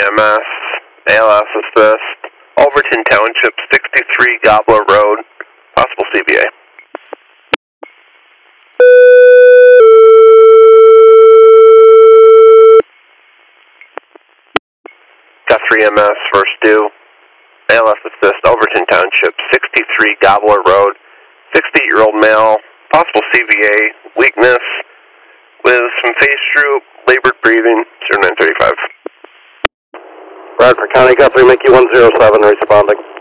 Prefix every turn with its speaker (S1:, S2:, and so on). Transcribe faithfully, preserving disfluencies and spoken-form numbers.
S1: M S, A L S assist, Overton Township, sixty-three Gobbler Road, possible C V A. Got three M S, first due, A L S assist, Overton Township, sixty-three Gobbler Road, sixty-eight-year-old male, possible C V A, weakness, with some face droop, labored breathing, zero nine thirty-five.
S2: Bradford County, Guthrie, Mickey one zero seven, responding.